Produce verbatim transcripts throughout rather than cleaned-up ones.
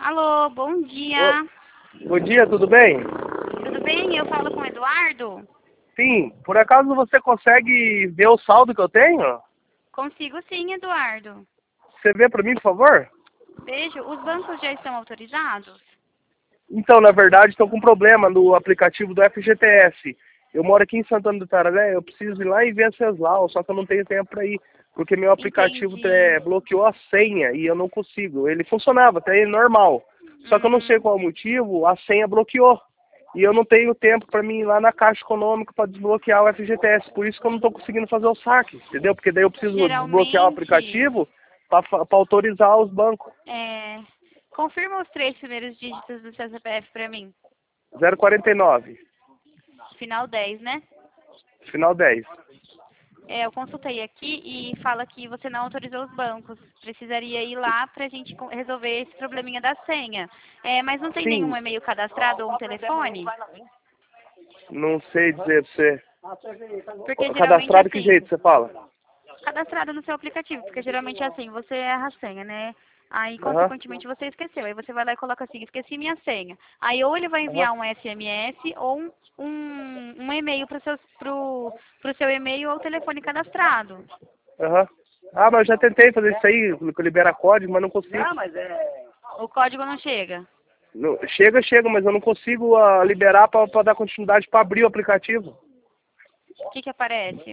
Alô, bom dia. Ô, bom dia, tudo bem? Tudo bem? Eu falo com o Eduardo? Sim, por acaso você consegue ver o saldo que eu tenho? Consigo sim, Eduardo. Você vê para mim, por favor? Vejo, os bancos já estão autorizados? Então, na verdade, estou com um problema no aplicativo do F G T S. Eu moro aqui em Santana do Tararé, eu preciso ir lá em Venceslau, só que eu não tenho tempo para ir, porque meu aplicativo é, Entendi. bloqueou a senha e eu não consigo. Ele funcionava, até ele normal. Só que eu não sei Hum, qual o motivo, a senha bloqueou. E eu não tenho tempo para mim ir lá na Caixa Econômica para desbloquear o F G T S. Por isso que eu não estou conseguindo fazer o saque, entendeu? Porque daí eu preciso desbloquear o geralmente, aplicativo para autorizar os bancos. é... confirma os três primeiros dígitos do seu C P F para mim. zero quarenta e nove, Final dez, né? final dez. É, eu consultei aqui e fala que você não autorizou os bancos. Precisaria ir lá para a gente co- resolver esse probleminha da senha. É, mas não tem nenhum Sim, e-mail cadastrado ou um telefone? não sei dizer pra você. Porque geralmente Cadastrado que assim, jeito você fala? cadastrado no seu aplicativo, porque geralmente é assim, você erra a senha, né? Aí, Aham, consequentemente, você esqueceu. Aí você vai lá e coloca assim, esqueci minha senha. Aí ou ele vai aham. enviar um S M S ou um, um, um e-mail para o seu, pro, pro seu e-mail ou telefone cadastrado. Aham. Ah, mas eu já tentei fazer isso aí, liberar código, mas não consigo. O código não chega. Não, chega, chega, mas eu não consigo ah, liberar para dar continuidade para abrir o aplicativo. O que que aparece?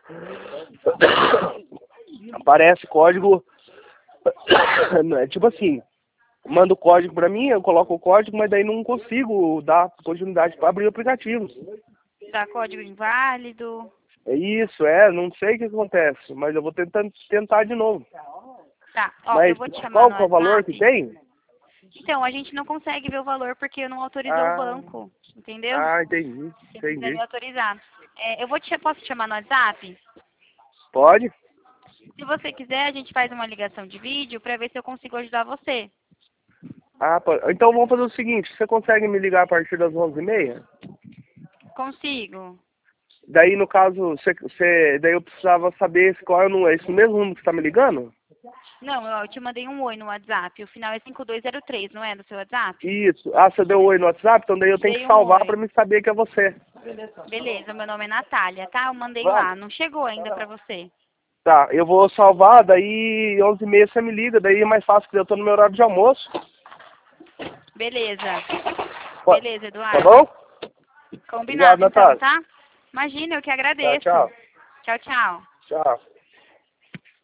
Aparece código. É tipo assim, manda o código para mim, eu coloco o código, mas daí não consigo dar continuidade para abrir o aplicativo. Dá código inválido. É isso, é, não sei o que acontece, mas eu vou tentando tentar de novo. Tá, ó, eu Mas vou te chamar qual no que é o valor que WhatsApp. tem? Então, a gente não consegue ver o valor porque não autorizou o Ah, banco, entendeu? ah, entendi, Você entendi. precisaria autorizar. É, eu vou te, posso te chamar no WhatsApp? Pode? Se você quiser, a gente faz uma ligação de vídeo para ver se eu consigo ajudar você. Ah, pode. Então vamos fazer o seguinte, você consegue me ligar a partir das onze e meia? Consigo. Daí, no caso, você, você, daí eu precisava saber qual é o número. É esse mesmo número que você está me ligando? Não, eu, eu te mandei um oi no WhatsApp. O final é cinco dois zero três, não é? Do seu WhatsApp? Isso. Ah, você deu oi no WhatsApp? Então daí eu Te tenho que dei um salvar para oi. me saber que é você. Beleza, meu nome é Natália, tá? Eu mandei Vamos. lá. Não chegou ainda para você. Tá, eu vou salvar, daí onze e meia você me liga, daí é mais fácil, porque eu tô no meu horário de almoço. Beleza. Pode- Beleza, Tá Eduardo. bom? Obrigado, Combinado então, Natália. tá? Imagina, eu que Tá, agradeço. tchau. Tchau, tchau. Tchau.